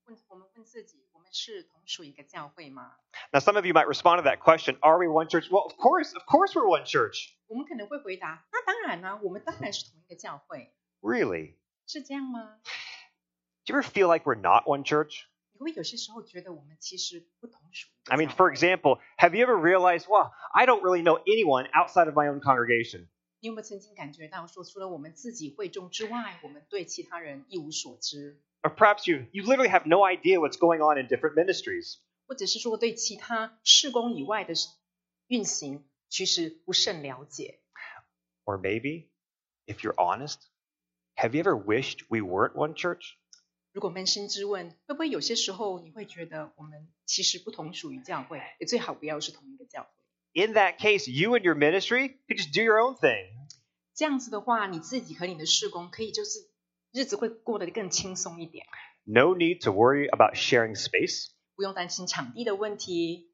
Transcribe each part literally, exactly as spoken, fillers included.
问我们问自己，我们是同属一个教会吗？ Now, some of you might respond to that question, are we one church? Well, of course, of course we're one church. 我们可能会回答，那当然啦、我们当然是同一个教会， Really? 是这样吗？ Do you ever feel like we're not one church? 你会有些时候觉得我们其实不同属一个 I mean, 教 for 会 example, have you ever realized, well, I don't really know anyone outside of my own congregation? 你有没有曾经感觉到说，除了我们自己会众之外，我们对其他人一无所知， Or perhaps you, you literally have no idea what's going on in different ministries. 或者是说对其他事工以外的运行，其实不甚了解。 Or maybe, if you're honest, have you ever wished we weren't one church? 如果扪心之问，会不会有些时候你会觉得我们其实不同属于教会，也最好不要是同一个教会？ In that case, you and your ministry could just do your own thing. 这样子的话，你自己和你的事工可以就是日子会过得更轻松一点， No need to worry about sharing space. 不用担心场地的问题，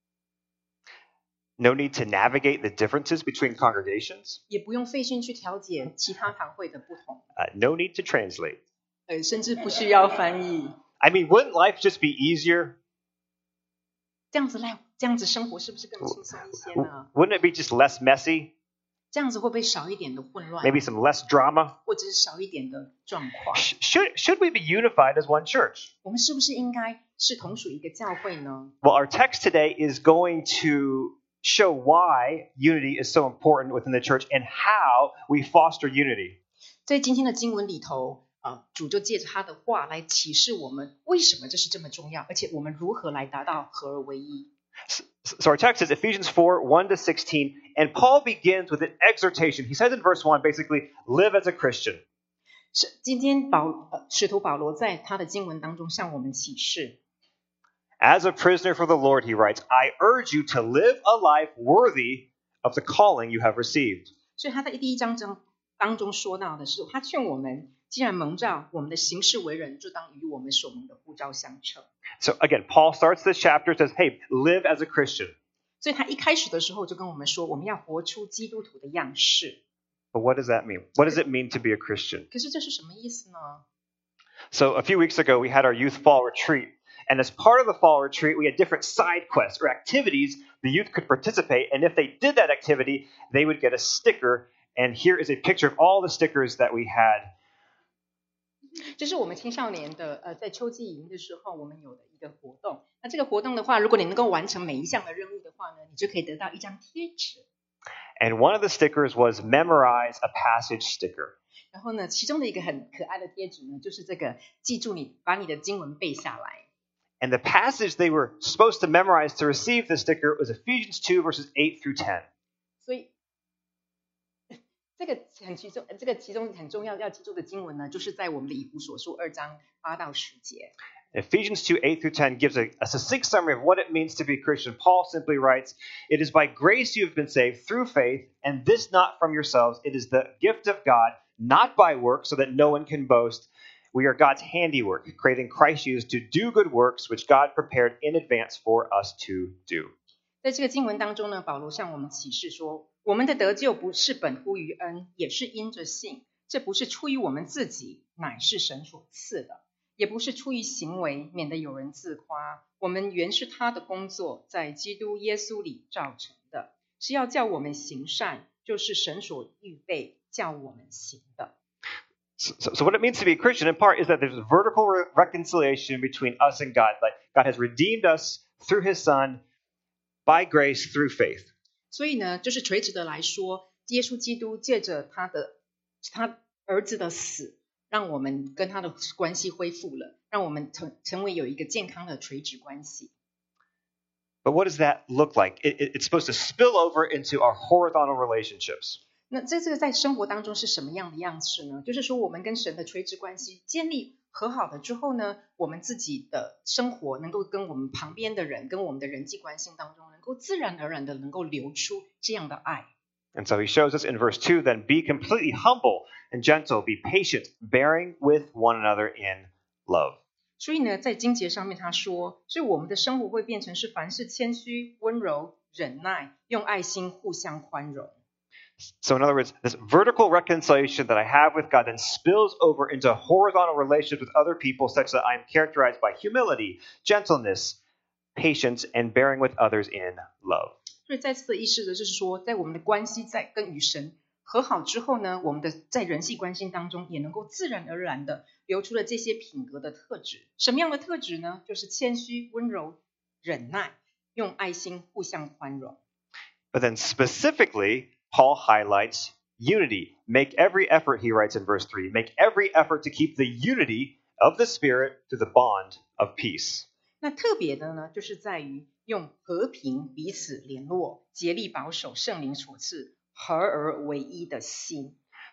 No need to navigate the differences between congregations. 也不用费心去调解其他堂会的不同， Uh, no need to translate. 呃，甚至不需要翻译。 I mean, wouldn't life just be easier? 这样子来，这样子生活是不是更轻松一些呢？ Wouldn't it be just less messy? 这样子会不会少一点的混乱， Maybe some less drama? 或者是少一点的状况？ Sh- Should, should we be unified as one church? 我们是不是应该是同属一个教会呢？ Well, our text today is going to show why unity is so important within the church and how we foster unity. 在今天的经文里头，呃，主就借着他的话来启示我们为什么这是这么重要，而且我们如何来达到合而为一。 So our text is Ephesians four, one to sixteen, and Paul begins with an exhortation. He says in verse one, basically, live as a Christian. 是今天保呃使徒保罗在他的经文当中向我们启示， As a prisoner for the Lord, he writes, I urge you to live a life worthy of the calling you have received. 所以他在第一章中当中说到的是，他劝我们，既然蒙召，我们的行事为人就当与我们所蒙的呼召相称。 So again, Paul starts this chapter, says, hey, live as a Christian. 所以他一开始的时候就跟我们说，我们要活出基督徒的样式。 But what does that mean? What does it mean to be a Christian? 可是这是什么意思呢？ So a few weeks ago, we had our youth fall retreat. And as part of the fall retreat, we had different side quests or activities the youth could participate. And if they did that activity, they would get a sticker. And here is a picture of all the stickers that we had. 这是我们青少年的呃，在秋季营的时候，我们有的一个活动。那这个活动的话，如果你能够完成每一项的任务的话呢，你就可以得到一张贴纸。 And one of the stickers was memorize a passage sticker. 然后呢，其中的一个很可爱的贴纸呢，就是这个记住你把你的经文背下来。 And the passage they were supposed to memorize to receive the sticker was Ephesians two, verses eight through ten. 所以这个很其中，这个其中很重要要记住的经文呢，就是在我们的以弗所书二章八到十节。 Ephesians two, eight through ten gives a, a succinct summary of what it means to be a Christian. Paul simply writes, it is by grace you have been saved through faith, and this not from yourselves. It is the gift of God, not by works, so that no one can boast. We are God's handiwork, created in Christ Jesus to do good works, which God prepared in advance for us to do. 在这个经文当中呢，保罗向我们启示说，我们的得救不是本乎于恩，也是因着信。这不是出于我们自己，乃是神所赐的；也不是出于行为，免得有人自夸。我们原是他的工作，在基督耶稣里造成的，是要叫我们行善，就是神所预备叫我们行的。 So, so what it means to be a Christian, in part, is that there's a vertical re- reconciliation between us and God. Like God has redeemed us through His Son, by grace, through faith. 所以呢，就是垂直的来说，耶稣基督借着他的他儿子的死，让我们跟他的关系恢复了，让我们成成为有一个健康的垂直关系。 But what does that look like? It, it, it's supposed to spill over into our horizontal relationships. 那这这个在生活当中是什么样的样式呢？就是说，我们跟神的垂直关系建立和好了之后呢，我们自己的生活能够跟我们旁边的人，跟我们的人际关系当中，能够自然而然的能够流出这样的爱。 And so he shows us in verse two, then be completely humble and gentle, be patient, bearing with one another in love. 所以呢，在经节上面他说，所以我们的生活会变成是凡事谦虚、温柔、忍耐，用爱心互相宽容。 So in other words, this vertical reconciliation that I have with God then spills over into horizontal relationships with other people such that I am characterized by humility, gentleness, patience, and bearing with others in love. 所以再次的意识的就是说，在我们的关系在跟与神和好之后呢，我们的在人际关系当中也能够自然而然的流出了这些品格的特质。什么样的特质呢？就是谦虚、温柔、忍耐，用爱心互相宽容。 But then specifically, Paul highlights unity. Make every effort, he writes in verse three, make every effort to keep the unity of the Spirit to the bond of peace. 那特别的呢，就是在于用和平彼此联络，竭力保守圣灵所赐合而为一的心。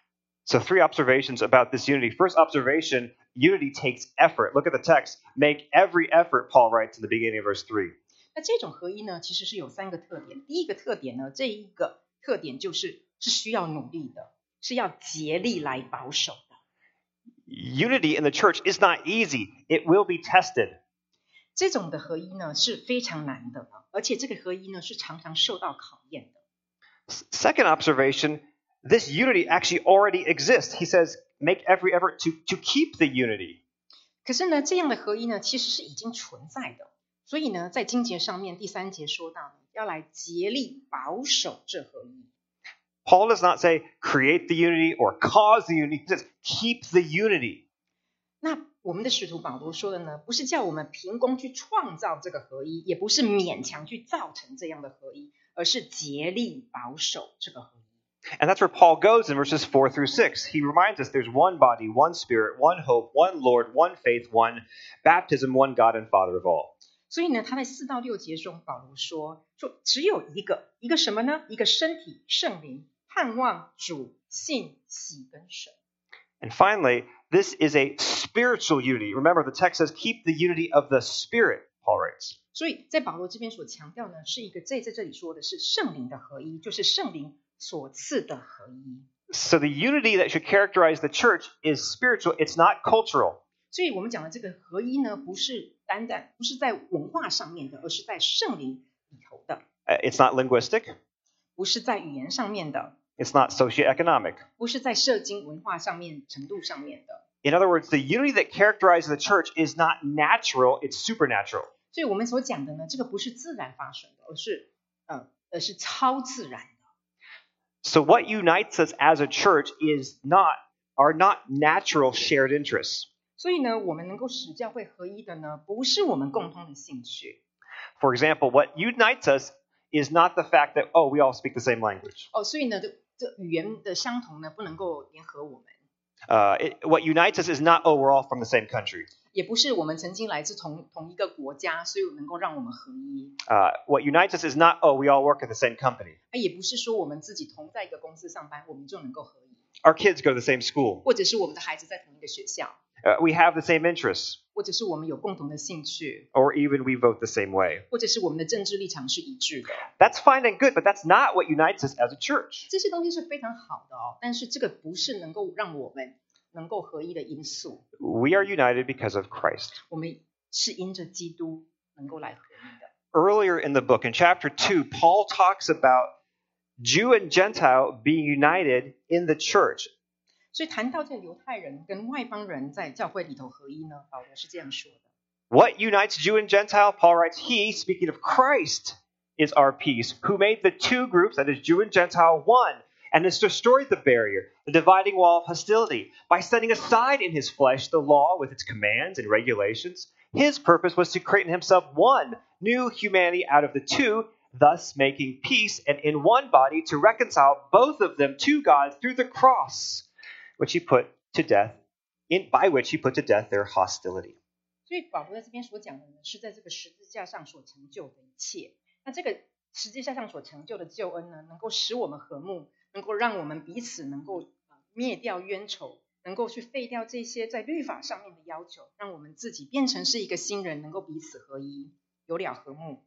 So three observations about this unity. First observation, unity takes effort. Look at the text. Make every effort, Paul writes in the beginning of verse three. 那这种合一呢，其实是有三个特点。第一个特点呢，这一个特点就是是需要努力的，是要竭力来保守的。 Unity in the church is not easy. It will be tested. 这种的合一呢是非常难的，而且这个合一呢是常常受到考验的。 Second observation, this unity actually already exists. He says, make every effort to, to keep the unity. 可是呢，这样的合一呢其实是已经存在的，所以呢，在经节上面第三节说到，要来竭力保守这合一。 Paul does not say create the unity or cause the unity. He says keep the unity. 那我们的使徒保罗说的呢，不是叫我们凭空去创造这个合一，也不是勉强去造成这样的合一，而是竭力保守这个合一。 And that's where Paul goes in verses four through six. He reminds us there's one body, one spirit, one hope, one Lord, one faith, one baptism, one God and Father of all. 所以呢，他在四到六节中，保罗说，说只有一个，一个什么呢？一个身体，圣灵，盼望主，信，喜跟神。 And finally, this is a spiritual unity. Remember, the text says keep the unity of the Spirit, Paul writes. 所以在保罗这边所强调呢，是一个在在这里说的是圣灵的合一，就是圣灵所赐的合一。 So the unity that should characterize the church is spiritual. It's not cultural. 所以我们讲的这个合一呢，不是单单不是在文化上面的，而是在圣灵里头的， Uh, It's not linguistic. 不是在语言上面的， It's not socioeconomic. 不是在社经文化上面程度上面的。 In other words, the unity that characterizes the church is not natural, it's supernatural. 所以我们所讲的呢，这个不是自然发生的，而是呃，而是超自然的。 So what unites us as a church is not are not natural shared interests. 所以呢，我们能够使教会合一的呢，不是我们共同的兴趣。 For example, what unites us is not the fact that, oh, we all speak the same language. 哦，所以呢，这这语言的相同呢，不能够联合我们， Uh, it, what unites us is not, oh, we're all from the same country. 也不是我们曾经来自同同一个国家，所以能够让我们合一。 Uh, what unites us is not, oh, we all work at the same company. 也不是说我们自己同在一个公司上班，我们就能够合一， Our kids go to the same school. 或者是我们的孩子在同一个学校， Uh, we have the same interests. 或者是我们有共同的兴趣， Or even we vote the same way. 或者是我们的政治立场是一致的。 That's fine and good, but that's not what unites us as a church. 这些东西是非常好的哦，但是这个不是能够让我们能够合一的因素。 We are united because of Christ. 我们是因着基督能够来合一的。 Earlier in the book, in chapter two, Paul talks about Jew and Gentile being united in the church. 所以谈到这犹太人跟外邦人在教会里头合一呢，保罗是这样说的。 What unites Jew and Gentile? Paul writes, He, speaking of Christ, is our peace, who made the two groups, that is Jew and Gentile, one, and has destroyed the barrier, the dividing wall of hostility, by setting aside in his flesh the law with its commands and regulations. His purpose was to create in himself one new humanity out of the two, thus making peace, and in one body to reconcile both of them to God through the cross, which he put to death, in by which he put to death their hostility. 所以保罗在这边所讲的呢，是在这个十字架上所成就的一切。那这个十字架上所成就的救恩呢，能够使我们和睦，能够让我们彼此能够灭掉冤仇，能够去废掉这些在律法上面的要求，让我们自己变成是一个新人，能够彼此合一，有了和睦。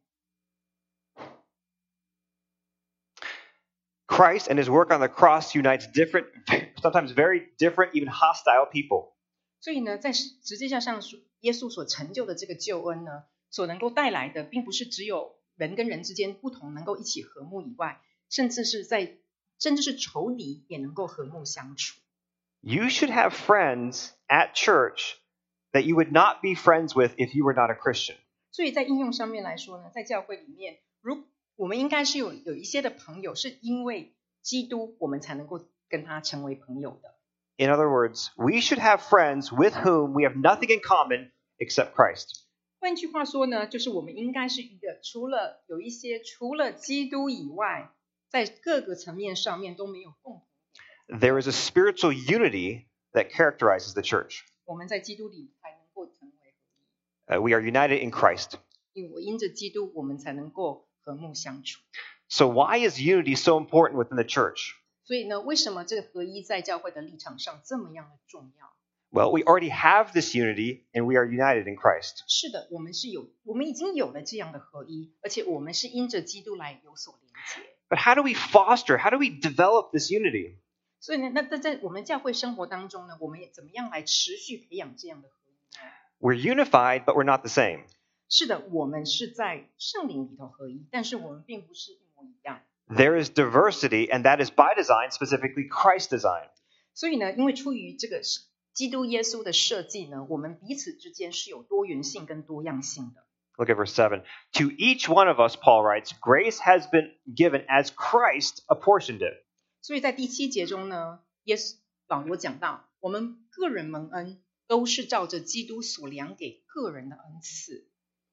Christ and his work on the cross unites different, sometimes very different, even hostile people. 所以呢，在十字架上所耶稣所成就的这个救恩呢，所能够带来的，并不是只有人跟人之间不同能够一起和睦以外，甚至是在甚至是仇敌也能够和睦相处。 You should have friends at church that you would not be friends with if you were not a Christian. 所以在应用上面来说呢，在教会里面，如我们应该是有有一些的朋友，是因为基督，我们才能够跟他成为朋友的。 In other words, we should have friends with whom we have nothing in common except Christ. 换句话说呢，就是我们应该是一个除了有一些除了基督以外，在各个层面上面都没有共同。 There is a spiritual unity that characterizes the church. 我们在基督里才能够成为 Uh, 合一。 we are united in Christ. 因为我因着基督，我们才能够和睦相处。 So why is unity so important within the church? 所以呢，为什么这个合一在教会的立场上这么样的重要？ Well, we already have this unity and we are united in Christ. 是的，我们是有，我们已经有了这样的合一，而且我们是因着基督来有所连结。 But how do we foster, how do we develop this unity? 所以呢，那在我们教会生活当中呢，我们也怎么样来持续培养这样的合一呢？ We're unified, but we're not the same. 是的，我们是在圣灵里头合一，但是我们并不是一模一样。 There is diversity, and that is by design, specifically Christ's design. 所以呢，因为出于这个基督耶稣的设计呢，我们彼此之间是有多元性跟多样性的。 Look at verse seven. To each one of us, Paul writes, grace has been given as Christ apportioned it. 所以在第七节中呢，耶稣保罗讲到，我们个人蒙恩都是照着基督所量给个人的恩赐。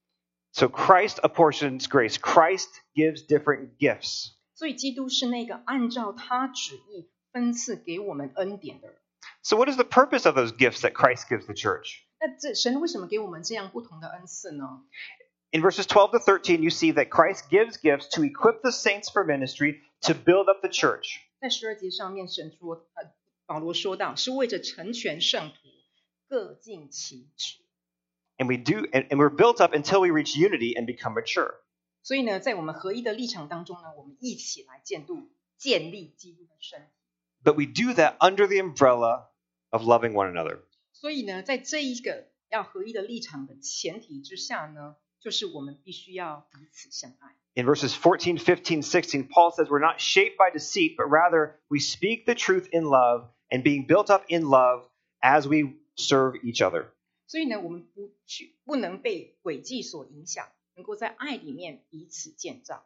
So Christ apportions grace. Christ gives different gifts. 所以基督是那个按照他旨意分赐给我们恩典的人。 So what is the purpose of those gifts that Christ gives the church? 那这神为什么给我们这样不同的恩赐呢？ In verses twelve to thirteen, you see that Christ gives gifts to equip the saints for ministry, to build up the church. 在十二节上面，神说，呃，保罗说到，是为着成全圣徒，各尽其职。 And we do, and, and we're built up until we reach unity and become mature. 所以呢，在我们合一的立场当中呢，我们一起来建立建立基督的身体。 But we do that under the umbrella of loving one another. 所以呢，在这一个要合一的立场的前提之下呢，就是我们必须要彼此相爱。 In verses fourteen, fifteen, sixteen, Paul says we're not shaped by deceit, but rather we speak the truth in love and being built up in love as we serve each other. 所以呢，我们不去不能被诡计所影响，能够在爱里面彼此建造。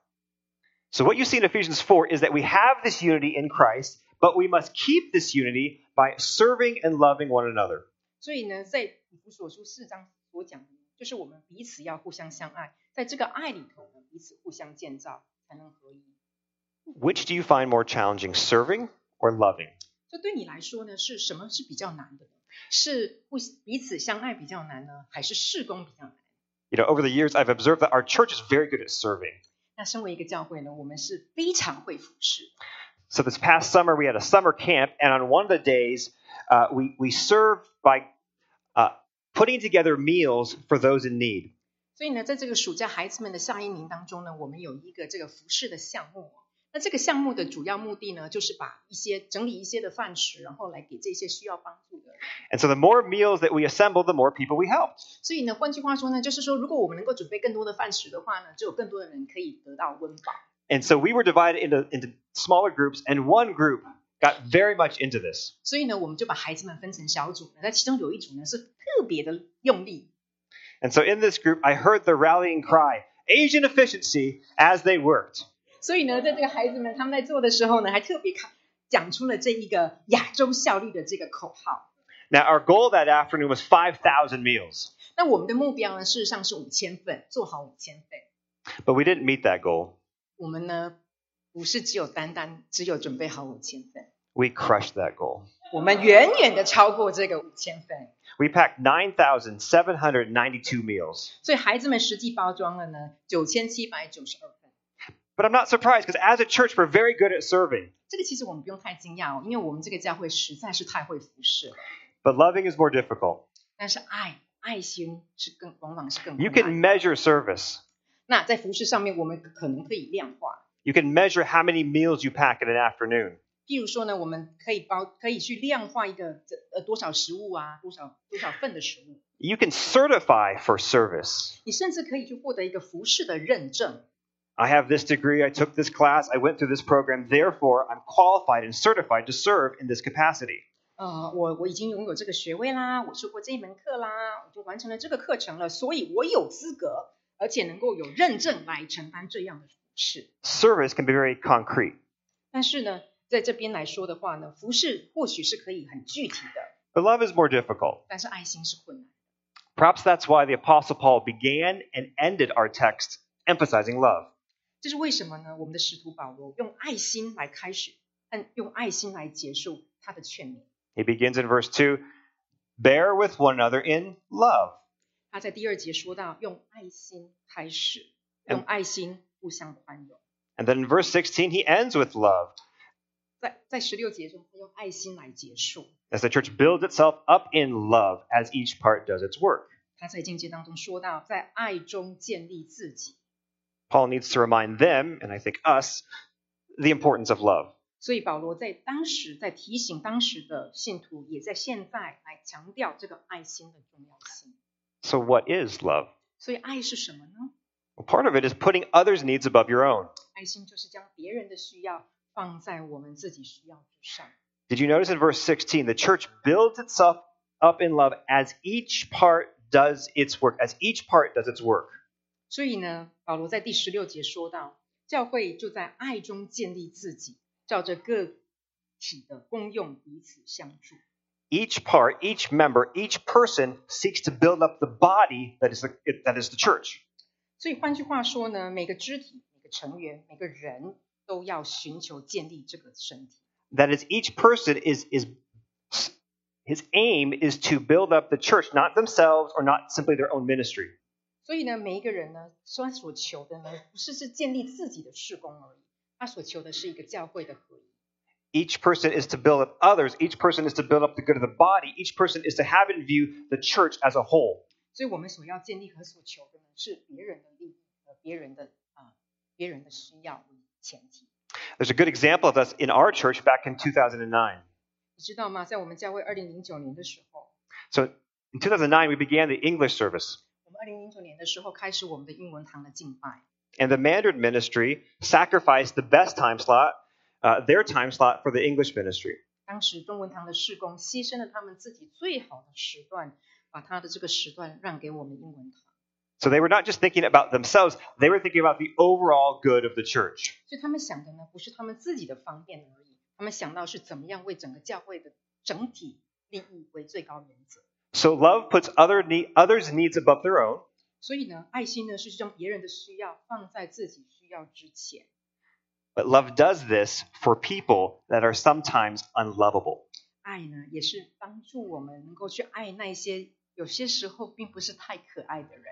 So what you see in Ephesians four is that we have this unity in Christ, but we must keep this unity by serving and loving one another. 所以呢，在以弗所书四章所讲的，就是我们彼此要互相相爱，在这个爱里头呢，彼此互相建造，才能合一。 Which do you find more challenging, serving or loving? 这对你来说呢，是什么是比较难的呢？是互彼此相爱比较难呢，还是事工比较难？ You know, over the years, I've observed that our church is very good at serving. 那身为一个教会呢，我们是非常会服侍。 So this past summer, we had a summer camp, and on one of the days, uh, we, we served by uh, putting together meals for those in need. 所以呢，在这个暑假孩子们的夏令营当中呢，我们有一个这个服侍的项目。那这个项目的主要目的呢，就是把一些整理一些的饭食，然后来给这些需要帮助的人。 And so the more meals that we assembled, the more people we helped. 所以呢，换句话说呢，就是说，如果我们能够准备更多的饭食的话呢，就有更多的人可以得到温饱。 And so we were divided into, into smaller groups, and one group got very much into this. 所以呢，我们就把孩子们分成小组，那其中有一组呢是特别的用力。 And so in this group, I heard the rallying cry, Asian efficiency, as they worked. 所以呢，在这个孩子们他们在做的时候呢，还特别讲出了这一个亚洲效率的这个口号。 Now, our goal that afternoon was five thousand meals. 那我们的目标呢，事实上是五千份，做好五千份。 But we didn't meet that goal. 我们呢，不是只有单单只有准备好五千份， We crushed that goal. 我们远远的超过这个五千份。 We packed nine thousand seven hundred ninety-two meals. 所以孩子们实际包装了呢九千七百九十二份。 But I'm not surprised because as a church, we're very good at serving. 这个其实我们不用太惊讶哦，因为我们这个教会实在是太会服侍了。 But loving is more difficult. 但是爱爱心是更往往是更 You 困 can 难。 measure service. 那在服侍上面，我们可能可以量化。 You can measure how many meals you pack in an afternoon. 譬如说呢，我们可以包可以去量化一个呃多少食物啊，多少多少份的食物。 You can certify for service. 你甚至可以去获得一个服侍的认证。 I have this degree, I took this class, I went through this program, therefore I'm qualified and certified to serve in this capacity. 呃，我我已经拥有这个学位啦，我修过这一门课啦，我就完成了这个课程了，所以我有资格，而且能够有认证来承担这样的服事。 Service can be very concrete. 但是呢，在这边来说的话呢，服事或许是可以很具体的， But love is more difficult. 但是爱心是困难。 Perhaps that's why the Apostle Paul began and ended our text emphasizing love. 这是为什么呢？我们的使徒保罗用爱心来开始，嗯，用爱心来结束他的劝勉。 He begins in verse two, bear with one another in love. 他在第二节说到，用爱心开始，用爱心互相宽容。 And then in verse sixteen, he ends with love. 在在十六节中，他用爱心来结束。 As the church builds itself up in love as each part does its work. 他在经节当中说到，在爱中建立自己。 Paul needs to remind them, and I think us, the importance of love. 所以保罗在当时在提醒当时的信徒，也在现在来强调这个爱心的重要性。 So what is love? 所以爱是什么呢？ Well, part of it is putting others' needs above your own. 爱心就是将别人的需要放在我们自己需要之上。 Did you notice in verse sixteen, the church builds itself up in love as each part does its work, as each part does its work. 所以呢，保罗在第十六节说到，教会就在爱中建立自己，照着个体的功用彼此相助。 Each part, each member, each person seeks to build up the body that is the, that is the church. 所以换句话说呢，每个肢体、每个成员、每个人都要寻求建立这个身体。 That is, each person is, is his aim is to build up the church, not themselves or not simply their own ministry. 所以呢，每一个人呢，他所求的呢，不是是建立自己的事工而已，他所求的是一个教会的合一。 Each person is to build up others. Each person is to build up the good of the body. Each person is to have in view the church as a whole. 所以我们所要建立和所求的呢，是别人的利益和别人的啊、呃、别人的需要为前提。 There's a good example of this in our church back in two thousand nine. 你知道吗？在我们教会二零零九年的时候， So in two thousand nine, we began the English service. 我们二零零九年的时候开始我们的英文堂的敬拜。 And the Mandarin ministry sacrificed the best time slot, uh, their time slot for the English ministry. 当时中文堂的事工牺牲了他们自己最好的时段，把他的这个时段让给我们英文堂。 So they were not just thinking about themselves, they were thinking about the overall good of the church. 所以他们想的呢，不是他们自己的方便而已，他们想到是怎么样为整个教会的整体利益为最高原则。 So love puts other need, others' needs above their own. 所以呢，爱心呢是将别人的需要放在自己需要之前。 But love does this for people that are sometimes unlovable. 爱呢，也是帮助我们能够去爱那些有些时候并不是太可爱的人。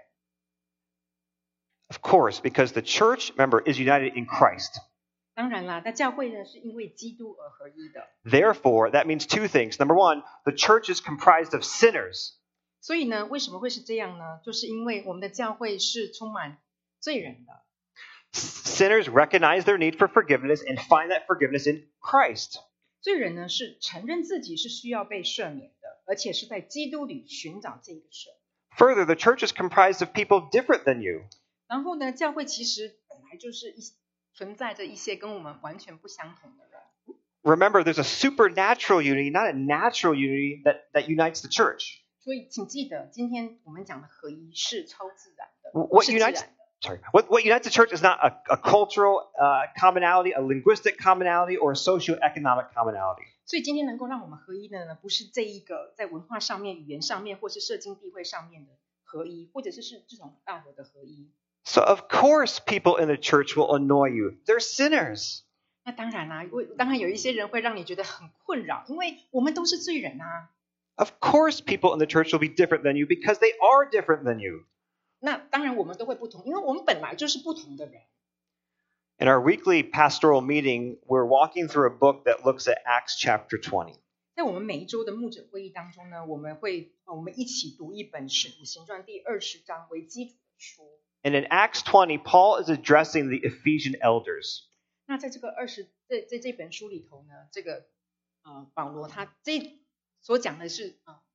Of course, because the church member is united in Christ. 当然啦，那教会呢是因为基督而合一的， Therefore, that means two things. Number one, the church is comprised of sinners. 所以呢，为什么会是这样呢？就是因为我们的教会是充满罪人的， Sinners recognize their need for forgiveness and find that forgiveness in Christ. 罪人呢是承认自己是需要被赦免的，而且是在基督里寻找这个赦。 Further, the church is comprised of people different than you. 然后呢，教会其实本来就是一存在着一些跟我们完全不相同的人。 Remember, there's a supernatural unity, not a natural unity, that, that unites the church. 所以请记得，今天我们讲的合一是超自然的， What 不是自然 unites- 的。 Sorry. What, what unites the church is not a, a cultural uh, commonality, a linguistic commonality, or a socioeconomic commonality. 所以今天能够让我们合一的呢，不是这一个在文化上面、语言上面，或是社经地位上面的合一，或者是是这种道德的合一。 So, of course, people in the church will annoy you. They're sinners. 那当然啦，为当然有一些人会让你觉得很困扰，因为我们都是罪人啊。 Of course, people in the church will be different than you because they are different than you. 那当然我们都会不同，因为我们本来就是不同的人。 In our weekly pastoral meeting, we're walking through a book that looks at Acts chapter twenty. 在我们每一周的牧者会议当中呢，我们会呃我们一起读一本《使徒行传》第二十章为基础的书。 And in Acts twenty, Paul is addressing the Ephesian elders. 那在这个二十在在这本书里头呢，这个呃保罗他这所讲的是啊。呃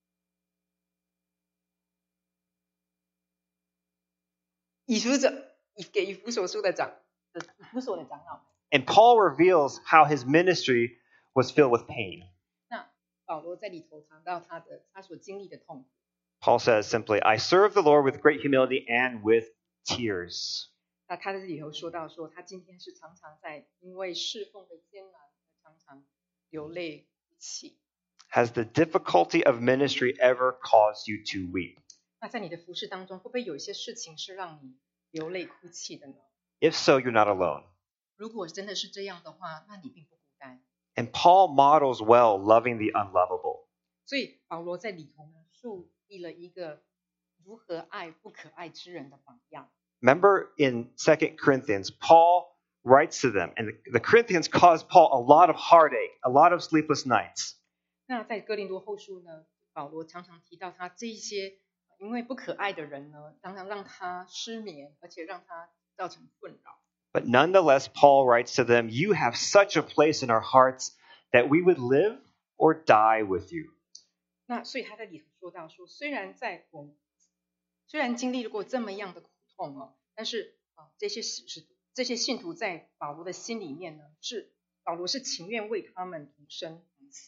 以弗者给以弗所书的长的以弗所的长老。 And Paul reveals how his ministry was filled with pain. 那保罗在里头谈到他的他所经历的痛苦。 Paul says simply, I serve the Lord with great humility and with tears. 那他在里头说到说，他今天是常常在因为侍奉的艰难，常常流泪哭泣。 Has the difficulty of ministry ever caused you to weep? 那在你的服事当中，会不会有一些事情是让你流泪哭泣的呢？ If so, you're not alone. 如果真的是这样的话，那你并不孤单。 And Paul models well loving the unlovable. 所以保罗在里头呢，树立了一个如何爱不可爱之人的榜样。 Remember in Second Corinthians, Paul writes to them, and the Corinthians caused Paul a lot of heartache, a lot of sleepless nights. 那在哥林多后书呢，保罗常常提到他这一些因为不可爱的人呢，常常让他失眠，而且让他造成困扰。 But nonetheless, Paul writes to them, you have such a place in our hearts that we would live or die with you. 那所以他在里头说到说，虽然在我虽然经历过这么样的苦痛哦，但是啊，这些使这些信徒在保罗的心里面呢，是保罗是情愿为他们同生同死。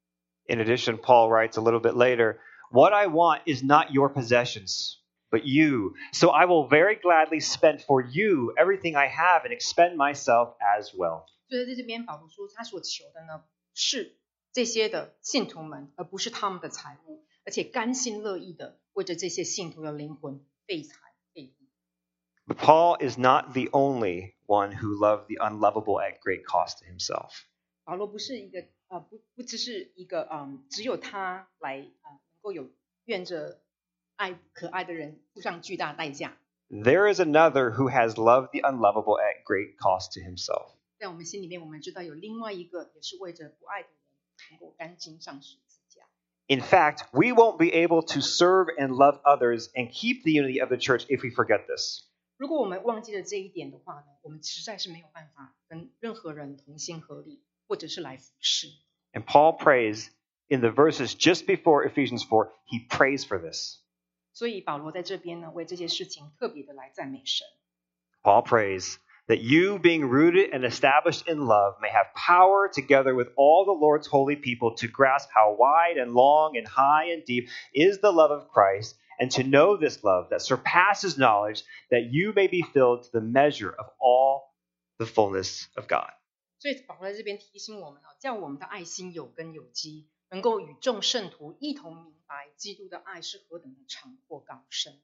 In addition, Paul writes a little bit later, what I want is not your possessions, but you. So I will very gladly spend for you everything I have and expend myself as well. 所以在这边保罗说，他所求的呢，是这些的信徒们，而不是他们的财物，而且甘心乐意的为着这些信徒的灵魂费财费力。 But Paul is not the only one who loved the unlovable at great cost to himself. 保罗不是一个呃不不只是一个嗯只有他来呃能够有愿着爱可爱的人付上巨大代价。 There is another who has loved the unlovable at great cost to himself. 在我们心里面，我们知道有另外一个也是为着不爱的人能够甘心上十字架。 In fact, we won't be able to serve and love others and keep the unity of the church if we forget this. 如果我们忘记了这一点的话呢，我们实在是没有办法跟任何人同心合力，或者是来服侍。 And Paul prays in the verses just before Ephesians four, he prays for this. 所以保罗在这边呢，为这些事情特别的来赞美神。 Paul prays that you, being rooted and established in love, may have power together with all the Lord's holy people to grasp how wide and long and high and deep is the love of Christ, and to know this love that surpasses knowledge, that you may be filled to the measure of all the fullness of God. 所以保罗在这边提醒我们哦，叫我们的爱心有根有基，能够与众圣徒一同明白基督的爱是何等的长阔高深，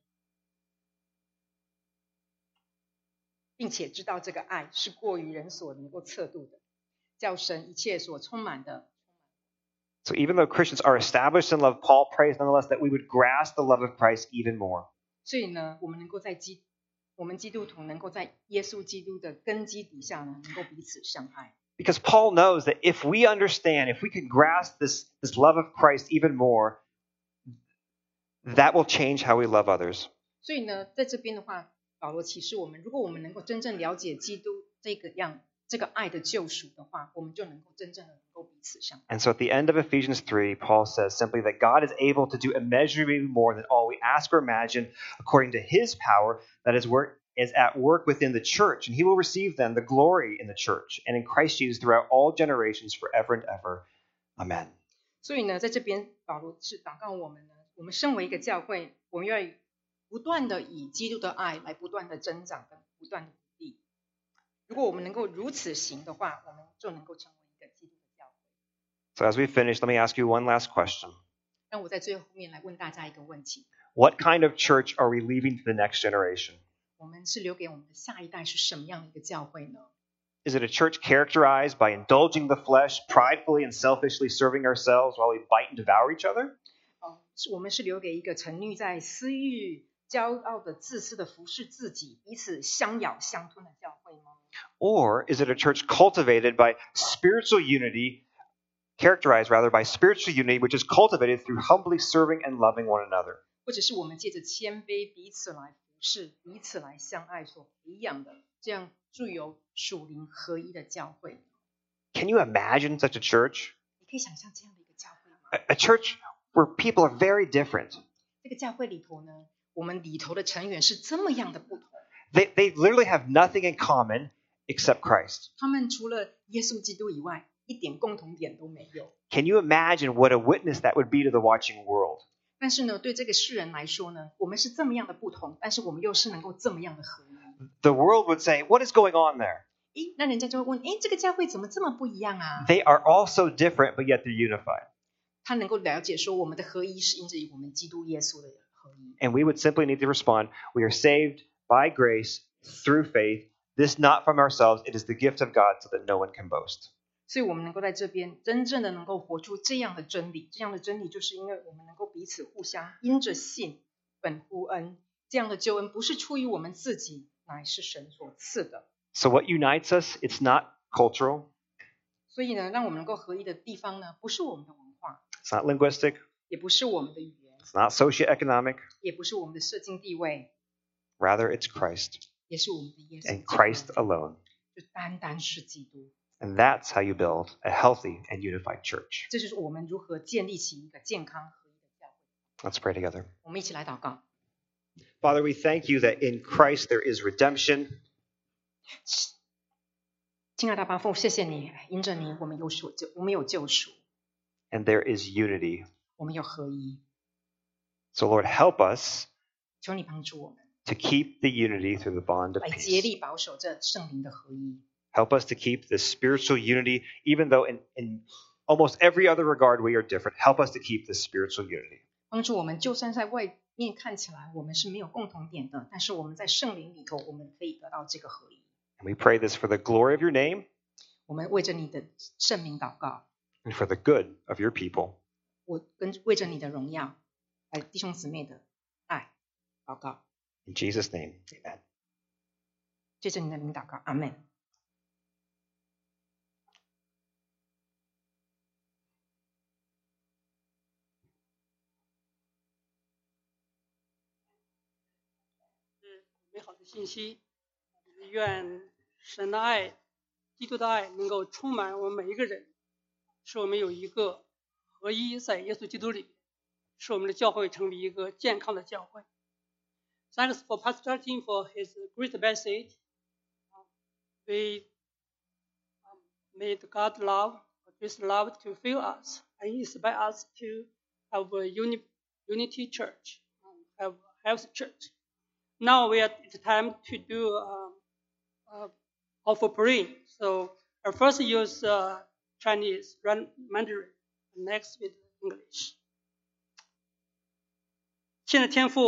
并且知道这个爱是过于人所能够测度的，叫神一切所充满的。 So even though Christians are established in love, Paul prays nonetheless that we would grasp the love of Christ even more. 所以呢，我们能够在基我们基督徒能够在耶稣基督的根基底下呢，能够彼此相爱。 Because Paul knows that if we understand, if we can grasp this, this love of Christ even more, that will change how we love others. 所以呢，在这边的话，保罗启示我们，如果我们能够真正了解基督这个样这个爱的救赎的话，我们就能够真正的能够彼此相爱。 And so at the end of Ephesians three, Paul says simply that God is able to do immeasurably more than all we ask or imagine according to his power that is work is at work within the church, and he will receive then the glory in the church and in Christ Jesus throughout all generations forever and ever. Amen. 所以呢，在这边保罗是祷告我们呢，我们身为一个教会，我们要不断的以基督的爱来不断的增长跟不断的鼓励。如果我们能够如此行的话，我们就能够成为一个基督的教会。 So as we finish, let me ask you one last question. 让我在最后面来问大家一个问题： What kind of church are we leaving to the next generation? 我们是留给我们的下一代是什么样的一个教会呢？ Is it a church characterized by indulging the flesh, pridefully and selfishly serving ourselves while we bite and devour each other? 哦，我们是留给一个沉溺在私欲、骄傲的、自私的服侍自己、彼此相咬相吞的教会吗？ Or is it a church cultivated by spiritual unity, characterized rather by spiritual unity, which is cultivated through humbly serving and loving one another? 或者是我们借着谦卑彼此来服侍、彼此来相爱所培养的这样具有属灵合一的教会？ Can you imagine such a church? 你可以想象这样的一个教会吗？ A, a church where people are very different. 这个教会里头呢，我们里头的成员是这么样的不同。 They, they literally have nothing in common except Christ. 他们除了耶稣基督以外，一点共同点都没有。 Can you imagine what a witness that would be to the watching world? 但是呢，对这个世人来说呢，我们是这么样的不同，但是我们又是能够这么样的合一。 The world would say, what is going on there? 诶，那人家就会问，诶，这个教会怎么这么不一样啊？ They are all so different, but yet they're unified. 他能够了解说，我们的合一是因着于我们基督耶稣的合一。 And we would simply need to respond, we are saved by grace through faith. This not from ourselves, it is the gift of God so that no one can boast. 所以我们能够在这边真正的能够活出这样的真理，这样的真理就是因为我们能够彼此互相因着信本乎恩，这样的救恩不是出于我们自己，乃是神所赐的。 So what unites us? It's not cultural, 所以呢，让我们能够合一的地方呢，不是我们的文化， it's not linguistic, 也不是我们的语言， it's not socioeconomic. 也不是我们的社经地位， Rather, it's Christ 也是我们的耶稣 and 基督 Christ alone. 就单单是基督。 And that's how you build a healthy and unified church. 这就是我们如何建立起一个健康合一的教会。 Let's pray together. 我们一起来祷告。 Father, we thank you that in Christ there is redemption. 亲爱的爸父，谢谢你，因着你，我们有所救，我们有救赎， And there is unity. 我们有合一。 So, Lord, help us 求你帮助我们 to keep the unity through the bond of 来竭 peace. 力保守这圣灵的合一。 Help us to keep this spiritual unity, even though in, in almost every other regard we are different. Help us to keep this spiritual unity. 帮助我们，就算在外面看起来我们是没有共同点的，但是我们在圣灵里头，我们可以得到这个合一。 And we pray this for the glory of your name 我们为着你的圣名祷告， and for the good of your people. 我跟为着你的荣耀，来弟兄姊妹的爱祷告， In Jesus' name, amen. 借着你的名祷告，阿门。 美好的信息，愿神的爱、基督的爱能够充满我们每一个人，使我们有一个合一在耶稣基督里，使我们的教会成为一个健康的教会。Thanks for Pastor Justin for his great message. We um, made God love, His love to fill us and inspire us to have a uni, unity church, have a health church. Now we are it's time to do um, uh, offer praying. So I first use uh, Chinese, Mandarin, next with English. 现在天父